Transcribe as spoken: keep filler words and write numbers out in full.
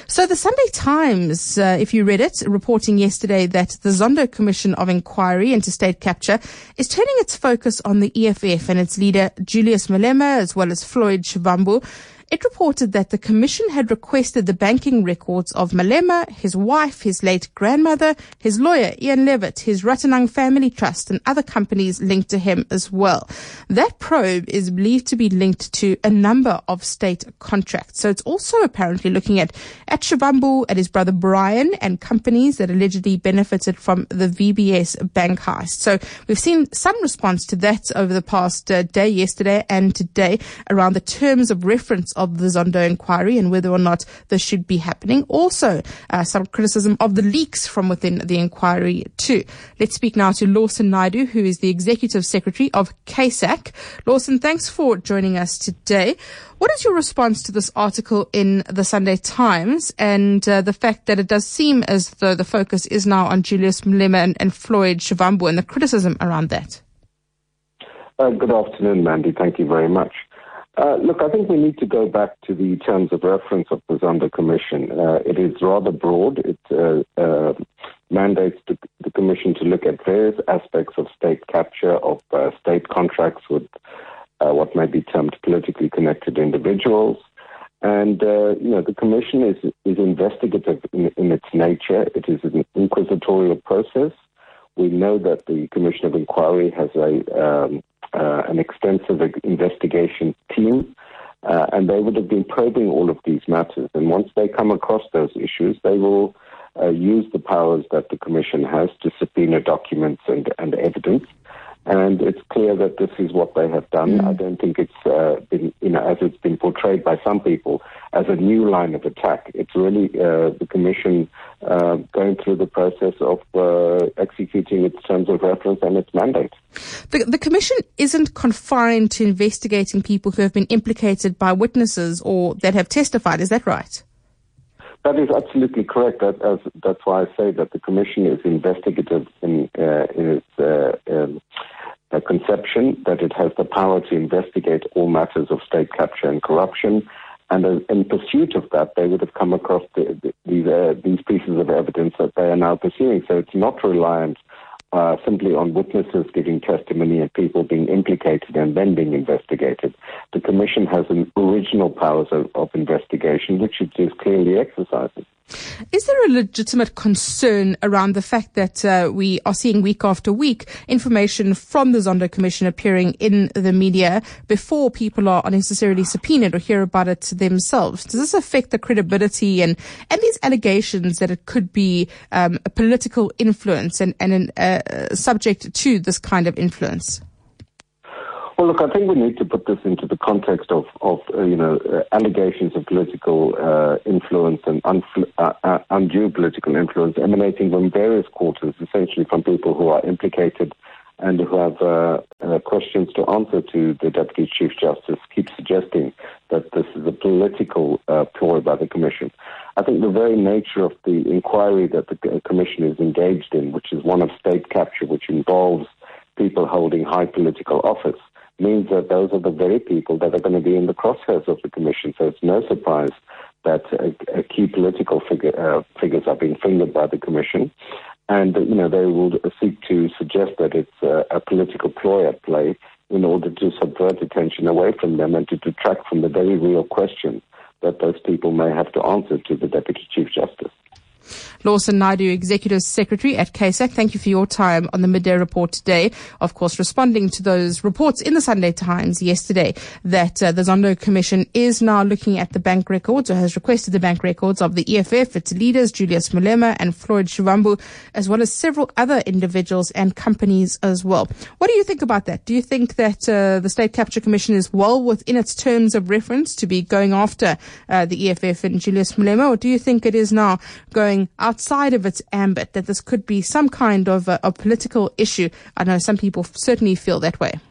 So the Sunday Times, uh, if you read it, reporting yesterday that the Zondo Commission of Inquiry into State Capture is turning its focus on the E F F and its leader Julius Malema as well as Floyd Shivambu. It reported that the commission had requested the banking records of Malema, his wife, his late grandmother, his lawyer, Ian Levitt, his Ratanang Family Trust, and other companies linked to him as well. That probe is believed to be linked to a number of state contracts. So it's also apparently looking at, at Shivambu, at his brother Brian, and companies that allegedly benefited from the V B S bank heist. So we've seen some response to that over the past uh, day, yesterday and today, around the terms of reference of the Zondo inquiry and whether or not this should be happening. Also, uh, some criticism of the leaks from within the inquiry too. Let's speak now to Lawson Naidoo, who is the Executive Secretary of C A S A C. Lawson, thanks for joining us today. What is your response to this article in the Sunday Times and uh, the fact that it does seem as though the focus is now on Julius Malema and, and Floyd Shivambu and the criticism around that? Uh, good afternoon, Mandy. Thank you very much. Uh, look, I think we need to go back to the terms of reference of the Zondo Commission. Uh, it is rather broad. It uh, uh, mandates the, the Commission to look at various aspects of state capture, of uh, state contracts with uh, what may be termed politically connected individuals. And, uh, you know, the Commission is, is investigative in, in its nature. It is an inquisitorial process. We know that the Commission of Inquiry has a um, uh, an extensive investigation team, uh, and they would have been probing all of these matters. And once they come across those issues, they will uh, use the powers that the Commission has to subpoena documents and, and evidence. And it's clear that this is what they have done. Mm. I don't think it's uh, been, you know, as it's been portrayed by some people, as a new line of attack. It's really uh, the Commission uh, going through the process of uh, executing its terms of reference and its mandate. The, the Commission isn't confined to investigating people who have been implicated by witnesses or that have testified. Is that right? That is absolutely correct. That, as, that's why I say that the Commission is investigative in, uh, in its uh, um, uh, conception, that it has the power to investigate all matters of state capture and corruption. And uh, in pursuit of that, they would have come across the, the, these, uh, these pieces of evidence that they are now pursuing. So it's not reliant Uh, simply on witnesses giving testimony and people being implicated and then being investigated. The Commission has an original powers of, of investigation, which it is clearly exercising. Is there a legitimate concern around the fact that uh, we are seeing week after week information from the Zondo Commission appearing in the media before people are unnecessarily subpoenaed or hear about it themselves? Does this affect the credibility and, and these allegations that it could be um, a political influence and, and an, uh, subject to this kind of influence? Well, look, I think we need to put this into the context of, of uh, you know, uh, allegations of political uh, influence and unfl- uh, uh, undue political influence emanating from various quarters, essentially from people who are implicated and who have uh, uh, questions to answer to the Deputy Chief Justice, keep suggesting that this is a political uh, ploy by the Commission. I think the very nature of the inquiry that the Commission is engaged in, which is one of state capture, which involves people holding high political office, means that those are the very people that are going to be in the crosshairs of the Commission. So it's no surprise that uh, uh, key political figure, uh, figures are being fingered by the Commission. And, uh, you know, they will seek to suggest that it's uh, a political ploy at play in order to subvert attention away from them and to detract from the very real question that those people may have to answer to the Deputy Chief Justice. Lawson Naidoo, Executive Secretary at C A S A C, thank you for your time on the Midday Report today. Of course, responding to those reports in the Sunday Times yesterday that uh, the Zondo Commission is now looking at the bank records or has requested the bank records of the E F F, its leaders, Julius Malema and Floyd Shivambu, as well as several other individuals and companies as well. What do you think about that? Do you think that uh, the State Capture Commission is well within its terms of reference to be going after uh, the E F F and Julius Malema, or do you think it is now going outside of its ambit, that this could be some kind of a, a political issue? I know some people certainly feel that way.